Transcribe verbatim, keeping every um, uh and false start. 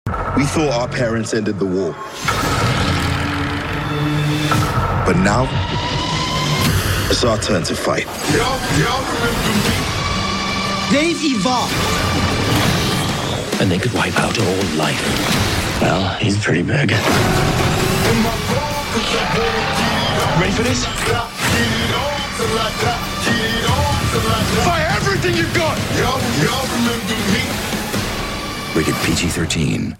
We thought our parents ended the war. But now, it's our turn to fight. They've evolved. And they could wipe out all life. Well, he's pretty big. Ready for this? Fire everything you've got! Rated P G thirteen.